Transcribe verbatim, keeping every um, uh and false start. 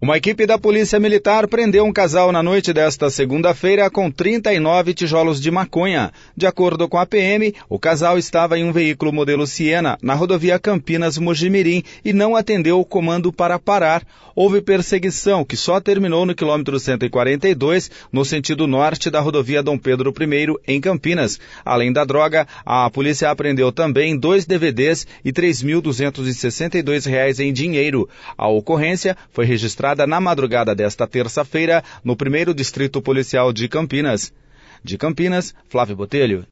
Uma equipe da Polícia Militar prendeu um casal na noite desta segunda-feira com trinta e nove tijolos de maconha. De acordo com a P M, o casal estava em um veículo modelo Siena na rodovia Campinas-Mojimirim e não atendeu o comando para parar. Houve perseguição que só terminou no quilômetro cento e quarenta e dois, no sentido norte da rodovia Dom Pedro I, em Campinas. Além da droga, a polícia apreendeu também dois D V Ds e três mil duzentos e sessenta e dois reais em dinheiro. A ocorrência foi registrada na madrugada desta terça-feira no primeiro Distrito Policial de Campinas. De Campinas, Flávio Botelho.